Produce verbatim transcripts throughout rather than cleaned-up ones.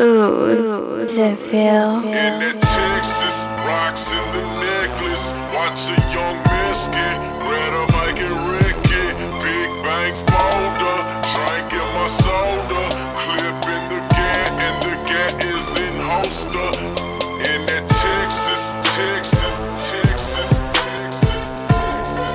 Ooh, Zephyr. In that Texas, rocks in the necklace. Watch a young miss get red up like a Ricky. Big bang folder, drinking my soda. Clip in the gat, and the gat is in holster. In that Texas, Texas, Texas, Texas, Texas.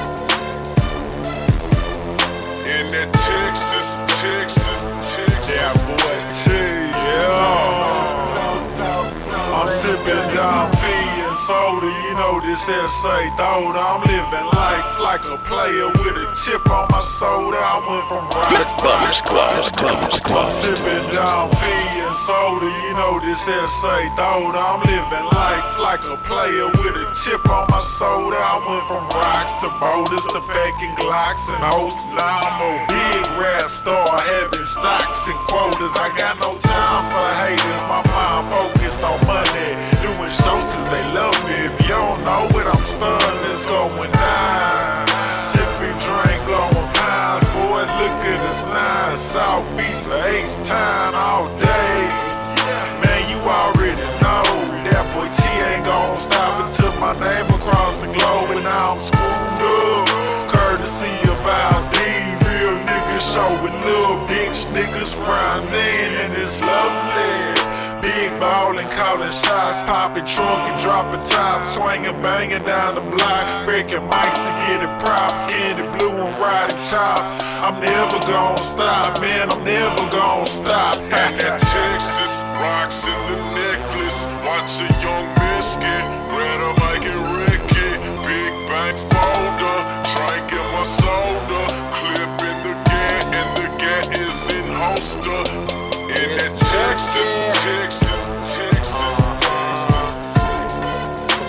In that Texas, Texas, Texas. Yeah, boy, T, yeah. I'm sipping down P and soda, you know this S A Doda. I'm living life like a player with a chip on my soda. I went from rocks to Bummers Club, Bummers Club. sipping down P and soda, you know this S A Doda. I'm living life like a player with a chip on my soda. I went from rocks to boulders to packing Glocks and hosts. Now I'm a big rap star having stocks and quotas. I got no time for haters, my mind focused on money. Doing shows cause they love me. If you don't know what I'm starting, it's going down. Sipping drink, blowing pounds. Boy, look at us now. Southeast of H-Town all day. Man, you already know that boy T ain't gon' stop until my name across the globe. And now I'm schooled up, courtesy of Al D. Real niggas showing love, bitch niggas prime in, and it's lovely. Big ballin', callin' shots, poppin' trunk and droppin' top, swingin', bangin' down the block, breaking mics and getting props, candy blue and riding chops. I'm never gon' stop, man, I'm never gon' stop. In that Texas, rocks in the necklace. Watch a young miss get red up like a Ricky. Big bang folder, drinking my soda. Clip in the gat, and the gat is in holster. In that Texas, Texas, Texas, Texas, Texas.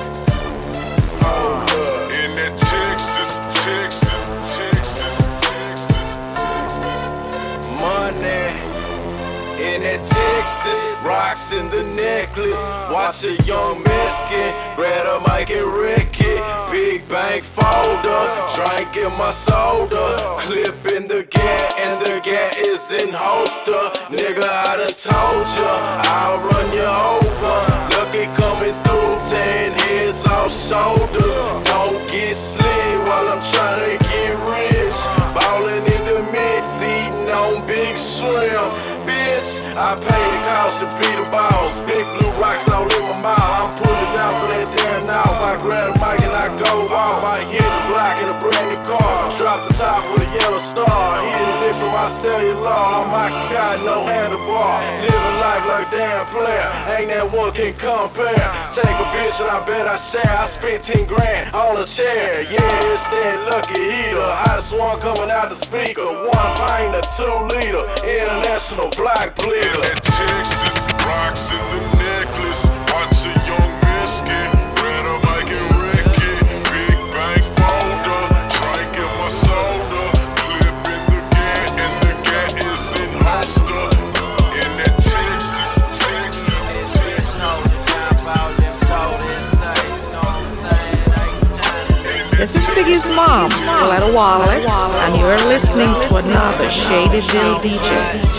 In that Texas, Texas, Texas, Texas, Texas. Money. In that Texas, rocks in the necklace. Watch a young Mexican, red up Mike and Ricky. Big bank folder, drinking my soda. Clip in the gat, and the gat is in holster. Nigga, I done told ya, I'll run you over. Lucky coming through, ten heads off shoulders. Don't get slid while I'm trying to get rich. Ballin' in the mix, eating on big shrimp. Bitch, I pay the cost to be the boss. Big blue rocks all in my mouth. I'm pulling down for that damn mouth. I grab the mic and I go off. I hit the block in a brand new car. Drop the top with a yellow star. Hit the licks on my cellular. I'm Max got no handlebar. Living life like a damn player. Ain't that one can compare. Take a bitch and I bet I share. I spent ten grand on a chair. Yeah, it's that lucky heater. Hottest one coming out the speaker. One pint or two liter. International black In bleeder. that Texas, rocks in the necklace. Watch a young miss get red up like a Ricky. Big bang folder, drinking my soda. Clip in the gat, and the gat is in holster. In that Texas, Texas, Texas, This is Biggie's mom, Coletta Wallace, and you're listening to another Shady Dill D J.